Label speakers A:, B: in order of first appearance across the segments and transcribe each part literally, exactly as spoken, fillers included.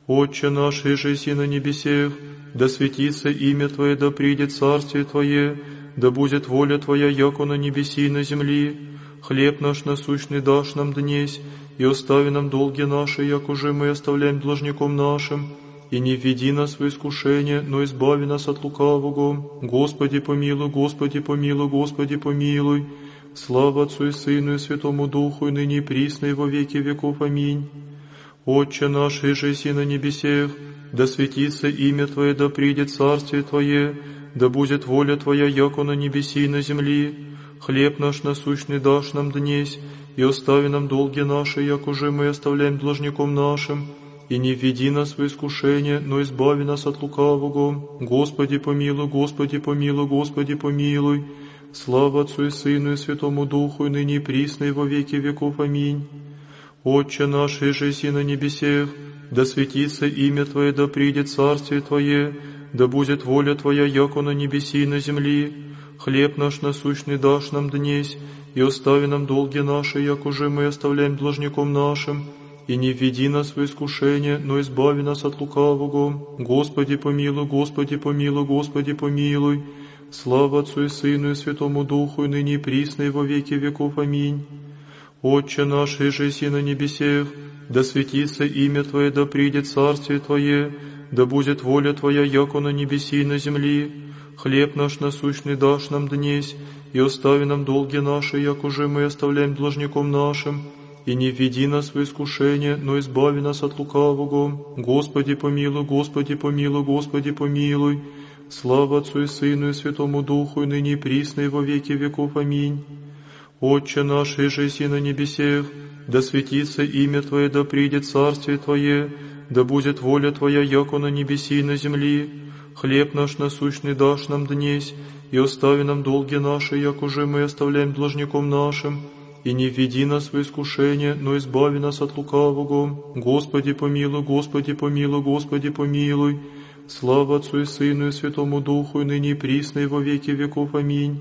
A: Отче наш, иже си на небесех, да светится имя Твое, да придет царствие Твое, да будет воля Твоя, яко на небеси и на земли. Хлеб наш насущный дашь нам днесь, и остави нам долги наши, як уже мы оставляем должником нашим. И не введи нас в искушение, но избави нас от лукавого. Господи помилуй, Господи помилуй, Господи помилуй. Слава Отцу и Сыну и Святому Духу, и ныне и присно, и во веки веков. Аминь. Отче наш, иже си на небесех, да светится имя Твое, да придет царствие Твое, да будет воля Твоя, яко на небеси и на земли. Хлеб наш насущный дашь нам днесь, и остави нам долги наши, як уже мы оставляем должником нашим. И не введи нас в искушение, но избави нас от лукавого. Господи помилуй, Господи помилуй, Господи помилуй. Слава Отцу и Сыну и Святому Духу, и ныне и присно, и во веки веков. Аминь. Отче наш, иже си на небесех, да светится имя Твое, да придет царствие Твое, да будет воля Твоя, яко на небеси и на земли. Хлеб наш насущный дашь нам днесь, и остави нам долги наши, як уже мы оставляем должником нашим. И не введи нас в искушение, но избави нас от лукавого. Господи помилуй, Господи помилуй, Господи помилуй. Слава Отцу и Сыну и Святому Духу, и ныне и присно, и во веки веков. Аминь. Отче наш, иже си на небесех, да светится имя Твое, да придет царствие Твое, да будет воля Твоя, яко на небеси и на земли. Хлеб наш насущный дашь нам днесь, и остави нам долги наши, як уже мы оставляем должником нашим. И не введи нас в искушение, но избави нас от лукавого. Господи помилуй, Господи помилуй, Господи помилуй. Слава Отцу и Сыну и Святому Духу, и ныне и присно, и во веки веков. Аминь. Отче наш, иже си на небесех, да светится имя Твое, да придет царствие Твое, да будет воля Твоя, яко на небеси и на земли. Хлеб наш насущный дашь нам днесь, и остави нам долги наши, як уже мы оставляем должником нашим. И не введи нас в искушение, но избави нас от лукавого. Господи помилуй, Господи помилуй, Господи помилуй. Слава Отцу и Сыну и Святому Духу, и ныне и присно, и во веки веков. Аминь.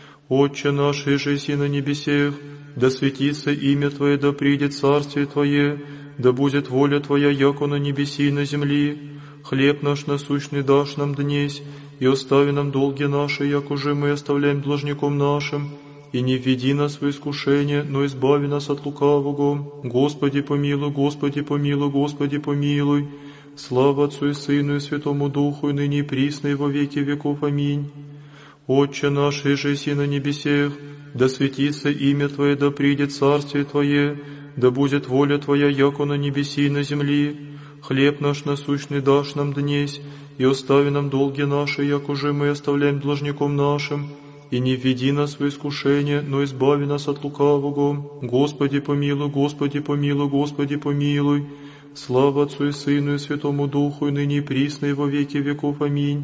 A: Отче наш, иже си на небесех, да светится имя Твое, да придет царствие Твое, да будет воля Твоя, яко на небеси и на земли. Хлеб наш насущный дашь нам днесь, и остави нам долги наши, як уже мы оставляем должником нашим. И не введи нас в искушение, но избави нас от лукавого. Господи помилуй, Господи помилуй, Господи помилуй. Слава Отцу и Сыну и Святому Духу, и ныне и присно, и во веки веков. Аминь. Отче наш, иже си на небесех, да светится имя Твое, да придет царствие Твое, да будет воля Твоя, яко на небеси и на земли. Хлеб наш насущный дашь нам днесь, и остави нам долги наши, як уже мы оставляем должником нашим. И не введи нас в искушение, но избави нас от лукавого. Господи помилуй, Господи помилуй, Господи помилуй. Слава Отцу и Сыну и Святому Духу, и ныне и присно, и во веки веков. Аминь.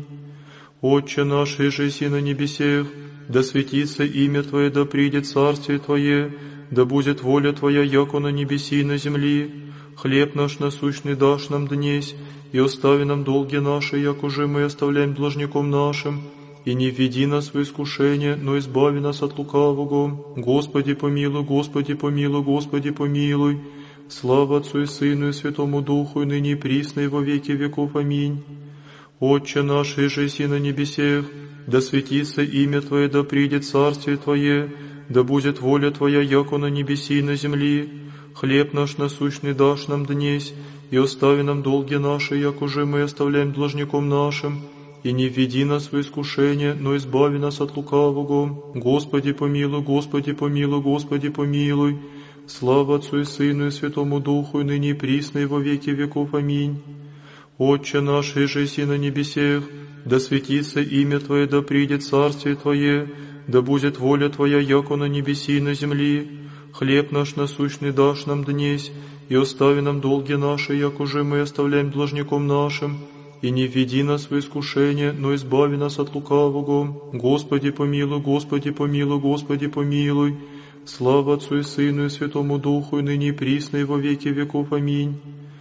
A: Отче наш, иже си на небесех, да светится имя Твое, да придет царствие Твое, да будет воля Твоя, яко на небеси и на земли. Хлеб наш насущный дашь нам днесь, и остави нам долги наши, як уже мы оставляем должником нашим. И не введи нас в искушение, но избави нас от лукавого. Господи помилуй, Господи помилуй, Господи помилуй. Слава Отцу и Сыну и Святому Духу, и ныне и присно, и во веки веков. Аминь. Отче наш, иже си на небесех, да светится имя Твое, да придет царствие Твое, да будет воля Твоя, яко на небеси и на земли. Хлеб наш насущный дашь нам днесь, и остави нам долги наши, як уже мы оставляем должником нашим. И не введи нас в искушение, но избави нас от лукавого. Господи помилуй, Господи помилуй, Господи помилуй. Слава Отцу и Сыну и Святому Духу, и ныне и присно, и во веки веков. Аминь. Отче наш, иже си на небесех, да светится имя Твое, да придет царствие Твое, да будет воля Твоя, яко на небеси и на земли. Хлеб наш насущный дашь нам днесь, и остави нам долги наши, як уже мы оставляем должником нашим. И не введи нас в искушение, но избави нас от лукавого. Господи помилуй, Господи помилуй, Господи помилуй. Слава Отцу и Сыну и Святому Духу, и ныне и присно, и во веки веков. Аминь.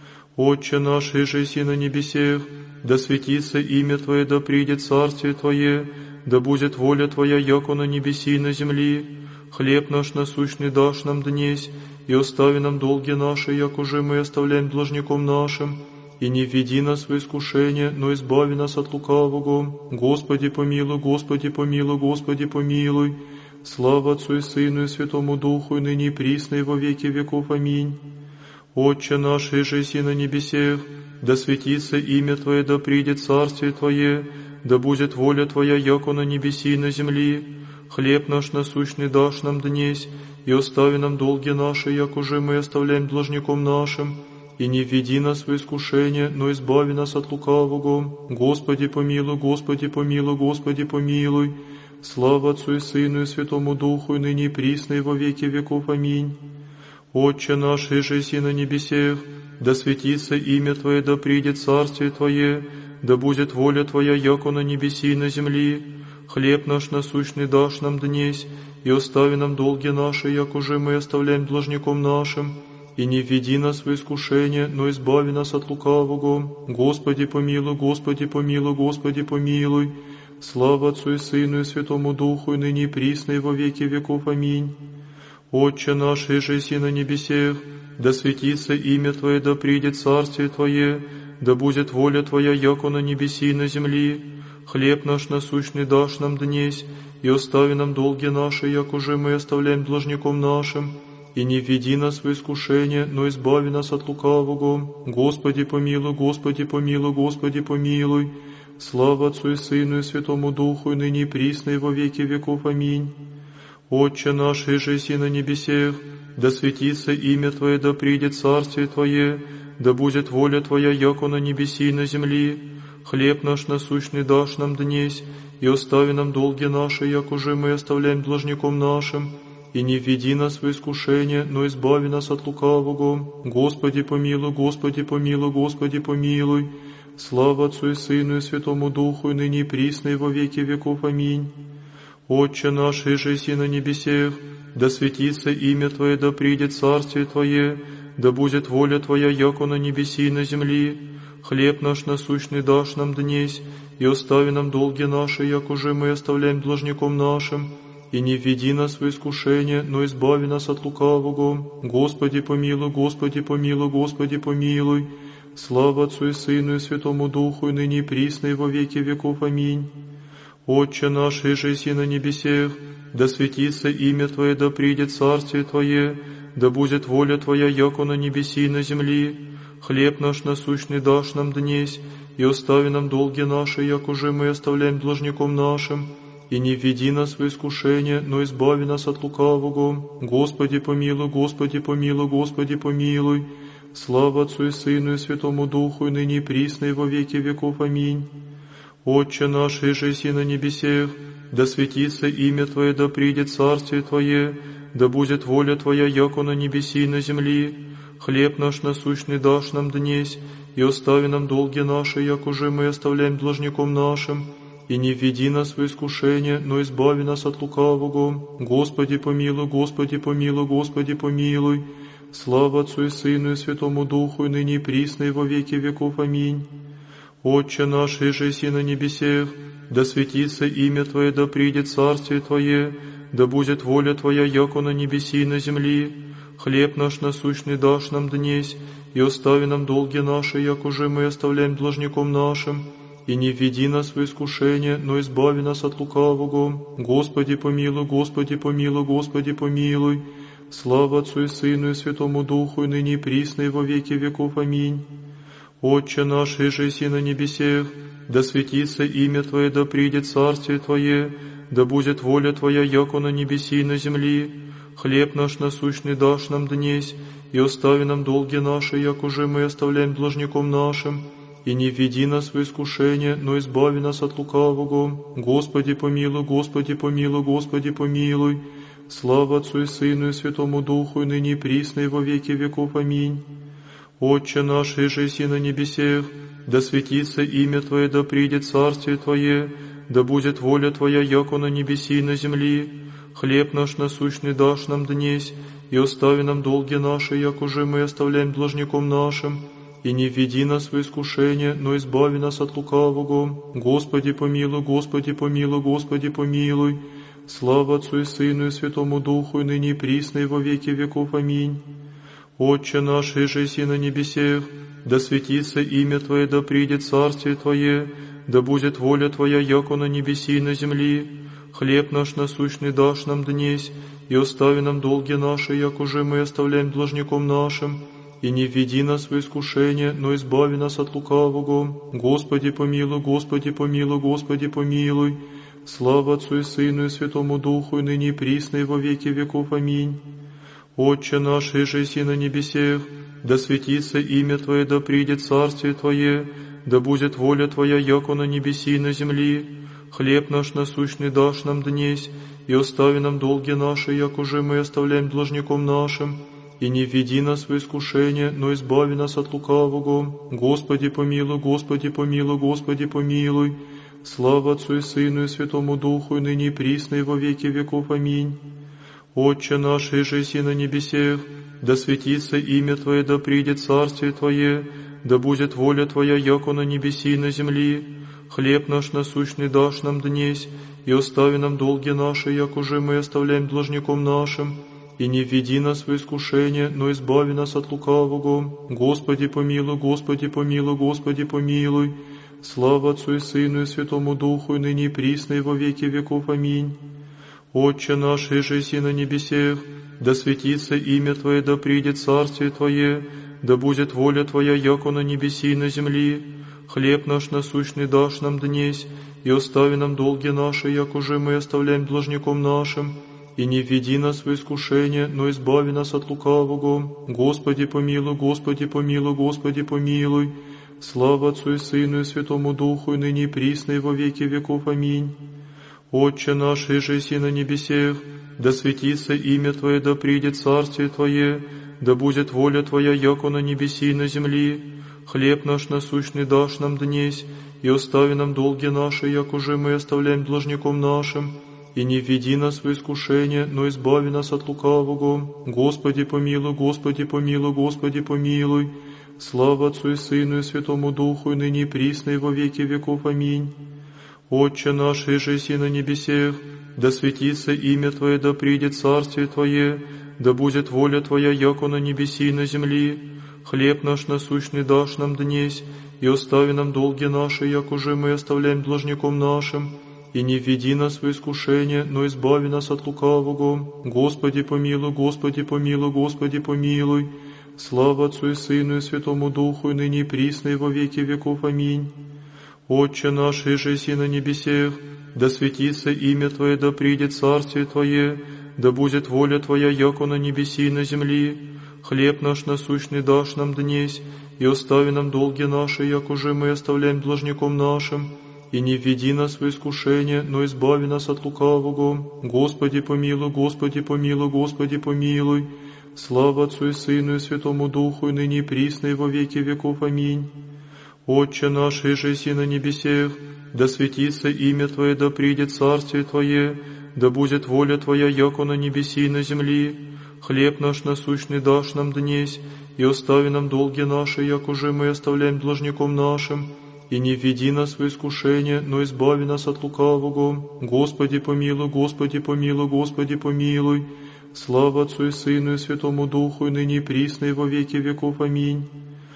A: Отче наш, иже си на небесех, да светится имя Твое, да придет царствие Твое, да будет воля Твоя, яко на небеси и на земли. Хлеб наш насущный дашь нам днесь, и остави нам долги наши, як уже мы оставляем должником нашим. и не введи нас в искушение, но избави нас от лукавого. Господи помилуй, Господи помилуй, Господи помилуй. Слава Отцу и Сыну и Святому Духу, и ныне и присно, и во веки веков. Аминь. Отче наш, иже еси на небесех, да светится имя Твое, да придет царствие Твое, да будет воля Твоя, яко на небеси и на земли. Хлеб наш насущный дашь нам днесь, и остави нам долги наши, як уже мы оставляем должником нашим. И не введи нас в искушение, но избави нас от лукавого. Господи помилуй, Господи помилуй, Господи помилуй. Слава Отцу и Сыну и Святому Духу, и ныне и присно, и во веки веков. Аминь. Отче наш, иже еси на небесех, да светится имя Твое, да придет царствие Твое, да будет воля Твоя, яко на небеси и на земли. Хлеб наш насущный дашь нам днесь, и остави нам долги наши, як уже мы оставляем должником нашим. И не введи нас в искушение, но избави нас от лукавого. Господи помилуй, Господи помилуй, Господи помилуй. Слава Отцу и Сыну и Святому Духу, и ныне и присно, и во веки веков. Аминь. Отче наш, иже еси на небесех, да светится имя Твое, да придет царствие Твое, да будет воля Твоя, яко на небеси и на земли. Хлеб наш насущный дашь нам днесь, и остави нам долги наши, як уже мы оставляем должником нашим. И не введи нас в искушение, но избави нас от лукавого. Господи помилуй, Господи помилуй, Господи помилуй. Слава Отцу и Сыну и Святому Духу, и ныне и присно, и во веки веков. Аминь. Отче наш, иже еси на небесех, да светится имя Твое, да придет царствие Твое, да будет воля Твоя, яко на небеси и на земли. Хлеб наш насущный дашь нам днесь, и остави нам долги наши, як уже мы оставляем должником нашим. И не введи нас в искушение, но избави нас от лукавого. Господи помилуй, Господи помилуй, Господи помилуй. Слава Отцу и Сыну и Святому Духу, и ныне и присно, и во веки веков. Аминь. Отче наш, иже еси на небесех, да светится имя Твое, да придет царствие Твое, да будет воля Твоя, яко на небеси и на земли. Хлеб наш насущный дашь нам днесь, и остави нам долги наши, як уже мы оставляем должником нашим. И не введи нас в искушение, но избави нас от лукавого. Господи помилуй, Господи помилуй, Господи помилуй. Слава Отцу и Сыну и Святому Духу, и ныне и присно, и во веки веков. Аминь. Отче наш, иже еси на небесех, да светится имя Твое, да придет царствие Твое, да будет воля Твоя, яко на небеси и на земли. Хлеб наш насущный дашь нам днесь, и остави нам долги наши, як уже мы оставляем должником нашим. И не введи нас в искушение, но избави нас от лукавого. Господи помилуй, Господи помилуй, Господи помилуй. Слава Отцу и Сыну и Святому Духу, и ныне и присно, и во веки веков. Аминь. Отче наш, иже еси на небесех, да светится имя Твое, да придет царствие Твое, да будет воля Твоя, яко на небеси и на земли. Хлеб наш насущный дашь нам днесь, и остави нам долги наши, як уже мы оставляем должником нашим. И не введи нас в искушение, но избави нас от лукавого. Господи помилуй, Господи помилуй, Господи помилуй. Слава Отцу и Сыну и Святому Духу, и ныне и присно, и во веки веков. Аминь. Отче наш, иже еси на небесех, да светится имя Твое, да придет царствие Твое, да будет воля Твоя, яко на небеси и на земли. Хлеб наш насущный дашь нам днесь, и остави нам долги наши, як уже мы оставляем должником нашим. И не введи нас в искушение, но избави нас от лукавого. Господи помилуй, Господи помилуй, Господи помилуй. Слава Отцу и Сыну и Святому Духу, и ныне и присно, и во веки веков. Аминь. Отче наш, иже еси на небесех, да светится имя Твое, да придет царствие Твое, да будет воля Твоя, яко на небеси и на земли. Хлеб наш насущный дашь нам днесь, и остави нам долги наши, як уже мы оставляем должником нашим. И не введи нас в искушение, но избави нас от лукавого. Господи помилуй, Господи помилуй, Господи помилуй. Слава Отцу и Сыну и Святому Духу, и ныне и присно, и во веки веков. Аминь. Отче наш, иже еси на небесех, да светится имя Твое, да придет царствие Твое, да будет воля Твоя, яко на небеси и на земли. Хлеб наш насущный дашь нам днесь, и остави нам долги наши, як уже мы оставляем должником нашим. И не введи нас в искушение, но избави нас от лукавого. Господи помилуй, Господи помилуй, Господи помилуй. Слава Отцу и Сыну и Святому Духу, и ныне и присно, и во веки веков. Аминь. Отче наш, иже еси на небесех, да светится имя Твое, да придет царствие Твое, да будет воля Твоя, яко на небеси и на земли. Хлеб наш насущный дашь нам днесь, и остави нам долги наши, як уже мы оставляем должником нашим. И не введи нас в искушение, но избави нас от лукавого. Господи помилуй, Господи помилуй, Господи помилуй. Слава Отцу и Сыну и Святому Духу, и ныне и присно, и во веки веков. Аминь. Отче наш, иже еси на небесех, да светится имя Твое, да придет царствие Твое, да будет воля Твоя, яко на небеси и на земли. Хлеб наш насущный дашь нам днесь, и остави нам долги наши, як уже мы оставляем должником нашим. И не введи нас в искушение, но избави нас от лукавого. Господи помилуй, Господи помилуй, Господи помилуй. Слава Отцу и Сыну и Святому Духу, и ныне и присно, и во веки веков. Аминь. Отче наш, иже еси на небесех, да светится имя Твое, да придет царствие Твое, да будет воля Твоя, яко на небеси и на земли. Хлеб наш насущный дашь нам днесь, и остави нам долги наши, як уже мы оставляем должником нашим. И не введи нас в искушение, но избави нас от лукавого. Господи помилуй, Господи помилуй, Господи помилуй. Слава Отцу и Сыну и Святому Духу, и ныне и присно, и во веки веков. Аминь. Отче наш, иже еси на небесех, да светится имя Твое, да придет царствие Твое, да будет воля Твоя, яко на небеси и на земли. Хлеб наш насущный дашь нам днесь, и остави нам долги наши, як уже мы оставляем должником нашим. И не введи нас в искушение, но избави нас от лукавого. Господи помилуй, Господи помилуй, Господи помилуй. Слава Отцу и Сыну и Святому Духу, и ныне и присно, и во веки веков. Аминь. Отче наш, иже еси на небесех, да светится имя Твое, да придет царствие Твое, да будет воля Твоя, яко на небеси и на земли. Хлеб наш насущный дашь нам днесь, и остави нам долги наши, як уже мы оставляем должником нашим. И не введи нас в искушение, но избави нас от лукавого. Господи помилуй, Господи помилуй, Господи помилуй. Слава Отцу и Сыну и Святому Духу, и ныне и присно, и во веки веков. Аминь. Отче наш, иже еси на небесех, да светится имя Твое, да придет царствие Твое, да будет воля Твоя, яко на небеси и на земли. Хлеб наш насущный дашь нам днесь, и остави нам долги наши, як уже мы оставляем должником нашим. И не введи нас в искушение, но избави нас от лукавого. Господи помилуй, Господи помилуй, Господи помилуй. Слава Отцу и Сыну и Святому Духу, и ныне и присно, и во веки веков. Аминь. Отче наш, иже еси на небесех, да светится имя Твое, да придет царствие Твое, да будет воля Твоя, яко на небеси и на земли. Хлеб наш насущный дашь нам днесь, и остави нам долги наши, як уже мы оставляем должником нашим. И не введи нас в искушение, но избави нас от лукавого. Господи помилуй, Господи помилуй, Господи помилуй. Слава Отцу и Сыну и Святому Духу, и ныне и присно, и во веки веков. Аминь. Отче наш, иже еси на небесех, да светится имя Твое, да придет царствие Твое, да будет воля Твоя, яко на небеси и на земли. Хлеб наш насущный дашь нам днесь, и остави нам долги наши, як уже мы оставляем должником нашим. И не введи нас в искушение, но избави нас от лукавого. Господи помилуй, Господи помилуй, Господи помилуй. Слава Отцу и Сыну и Святому Духу, и ныне и присно, и во веки веков. Аминь.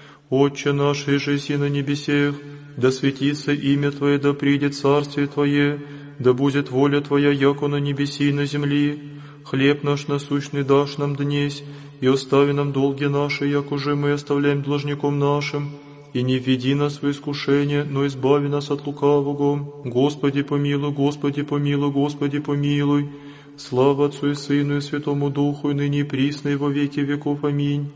A: Отче наш, иже еси на небесех, да светится имя Твое, да придет царствие Твое, да будет воля Твоя, яко на небеси и на земли. Хлеб наш насущный дашь нам днесь, и остави нам долги наши, як уже мы оставляем должником нашим. И не введи нас в искушение, но избави нас от лукавого. Господи помилуй, Господи помилуй, Господи помилуй. Слава Отцу и Сыну и Святому Духу, и ныне и присно, и во веки веков. Аминь.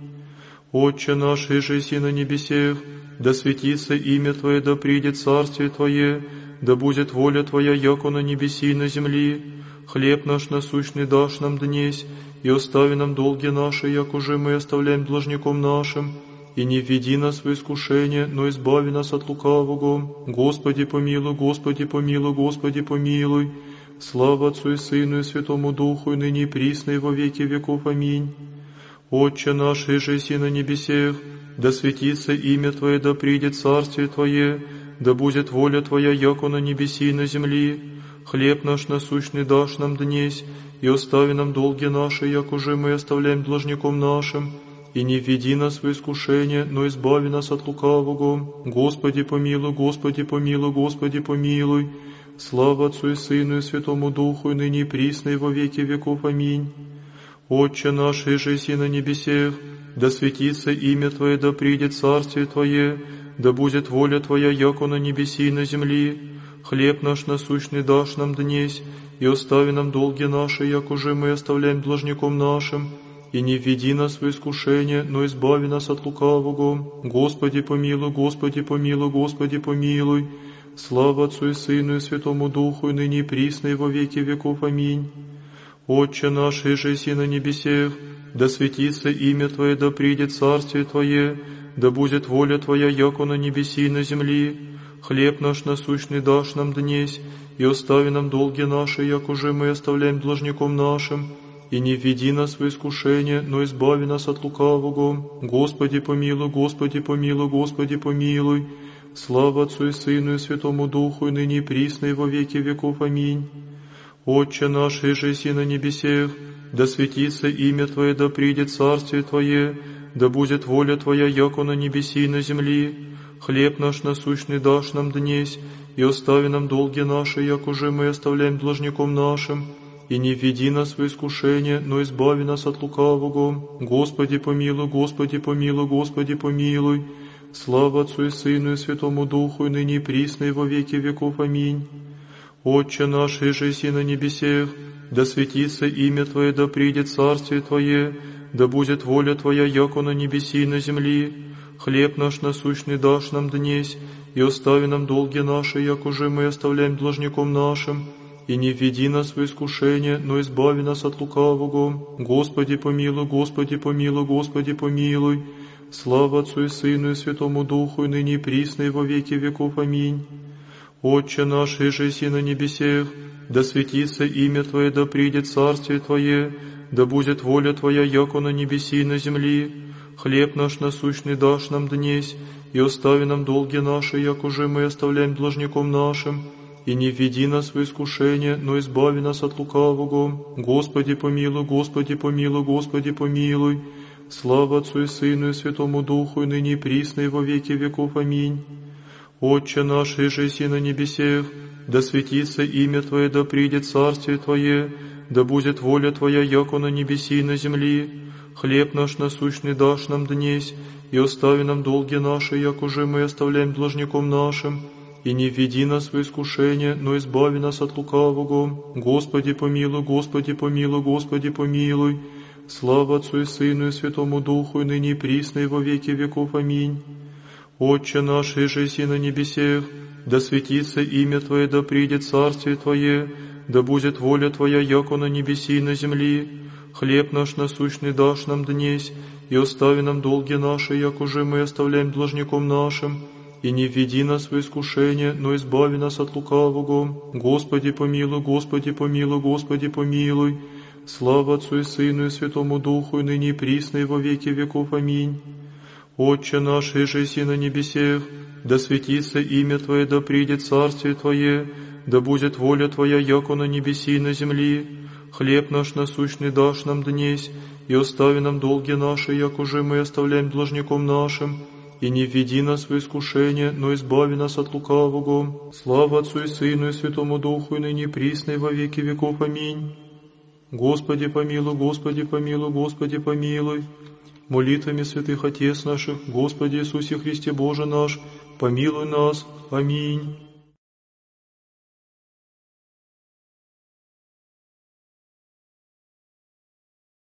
A: Отче наш, иже еси на небесех, да светится имя Твое, да придет царствие Твое, да будет воля Твоя, яко на небеси и на земли. Хлеб наш насущный дашь нам днесь, и остави нам долги наши, як уже мы оставляем должником нашим. И не введи нас в искушение, но избави нас от лукавого. Господи помилуй, Господи помилуй, Господи помилуй. Слава Отцу и Сыну и Святому Духу, и ныне и присно, и во веки веков. Аминь. Отче наш, иже еси на небесех, да светится имя Твое, да придет царствие Твое, да будет воля Твоя, яко на небеси и на земли. Хлеб наш насущный дашь нам днесь, и остави нам долги наши, як уже мы оставляем должником нашим. и не введи нас в искушение, но избави нас от лукавого. Господи помилуй, Господи помилуй, Господи помилуй. Слава Отцу и Сыну и Святому Духу, и ныне и присно, и во веки веков. Аминь. Отче наш, иже си на небесех, да светится имя Твое, да придет царствие Твое, да будет воля Твоя, яко на небеси и на земли. Хлеб наш насущный дашь нам днесь, и остави нам долги наши, як уже мы оставляем должником нашим, и не введи нас в искушение, но избави нас от лукавого. Господи помилуй, Господи помилуй, Господи помилуй. Слава Отцу и Сыну и Святому Духу, и ныне и присно, и во веки веков. Аминь. Отче наш, иже си на небесех, да светится имя Твое, да придет царствие Твое, да будет воля Твоя, яко на небеси и на земли. Хлеб наш насущный дашь нам днесь, и остави нам долги наши, як уже мы оставляем должником нашим, и не введи нас в искушение, но избави нас от лукавого. Господи помилуй, Господи помилуй, Господи помилуй. Слава Отцу и Сыну и Святому Духу, и ныне и присно, и во веки веков. Аминь. Отче наш, иже си на небесех, да светится имя Твое, да придет царствие Твое, да будет воля Твоя, яко на небеси и на земли. Хлеб наш насущный дашь нам днесь, и остави нам долги наши, як уже мы оставляем должником нашим, и не введи нас в искушение, но избави нас от лукавого. Господи помилуй, Господи помилуй, Господи помилуй. Слава Отцу и Сыну и Святому Духу, и ныне и присно, и во веки веков. Аминь. Отче наш, иже си на небесех, да светится имя Твое, да придет царствие Твое, да будет воля Твоя, яко на небеси и на земли. Хлеб наш насущный дашь нам днесь, и остави нам долги наши, як уже мы оставляем должником нашим, и не введи нас в искушение, но избави нас от лукавого. Господи помилуй, Господи помилуй, Господи помилуй. Слава Отцу и Сыну и Святому Духу, и ныне и присно, и во веки веков. Аминь. Отче наш, иже си на небесех, да светится имя Твое, да придет царствие Твое, да будет воля Твоя, яко на небеси и на земли. Хлеб наш насущный дашь нам днесь, и остави нам долги наши, як уже мы оставляем должником нашим, и не введи нас в искушение, но избави нас от лукавого. Господи помилуй, Господи помилуй, Господи помилуй. Слава Отцу и Сыну и Святому Духу, и ныне и присно, и во веки веков. Аминь. Отче наш, иже си на небесех, да светится имя Твое, да придет царствие Твое, да будет воля Твоя, яко на небеси и на земли. Хлеб наш насущный дашь нам днесь, и остави нам долги наши, як уже мы оставляем должником нашим, и не введи нас в искушение, но избави нас от лукавого. Господи помилуй, Господи помилуй, Господи помилуй. Слава Отцу и Сыну и Святому Духу, и ныне и присно, и во веки веков. Аминь. Отче наш, иже си на небесех, да светится имя Твое, да придет царствие Твое, да будет воля Твоя, яко на небеси и на земли. Хлеб наш насущный дашь нам днесь, и остави нам долги наши, як уже мы оставляем должником нашим, и не введи нас в искушение, но избави нас от лукавого. Господи помилуй, Господи помилуй, Господи помилуй. Слава Отцу и Сыну и Святому Духу, и ныне и присно, и во веки веков. Аминь. Отче наш, иже си на небесех, да светится имя Твое, да придет царствие Твое, да будет воля Твоя, яко на небеси и на земли. Хлеб наш насущный дашь нам днесь, и остави нам долги наши, як уже мы оставляем должником нашим, и не введи нас в искушение, но избави нас от лукавого. Слава Отцу и Сыну и Святому Духу, и ныне и присно, и во веки веков. Аминь. Господи помилуй, Господи помилуй, Господи помилуй. Молитвами святых Отец наших, Господи Иисусе Христе Боже наш, помилуй нас. Аминь.